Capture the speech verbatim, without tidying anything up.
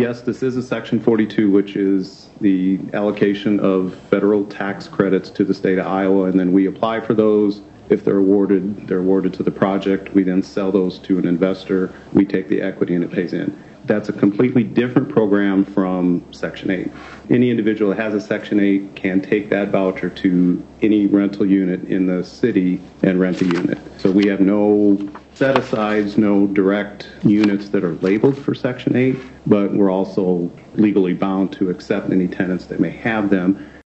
Yes, this is a Section forty-two, which is the allocation of federal tax credits to the state of Iowa, and then we apply for those. If they're awarded, they're awarded to the project. We then sell those to an investor. We take the equity and it pays in. That's a completely different program from Section eight. Any individual that has a Section eight can take that voucher to any rental unit in the city and rent a unit. So we have no set-asides, no direct units that are labeled for Section eight, but we're also legally bound to accept any tenants that may have them.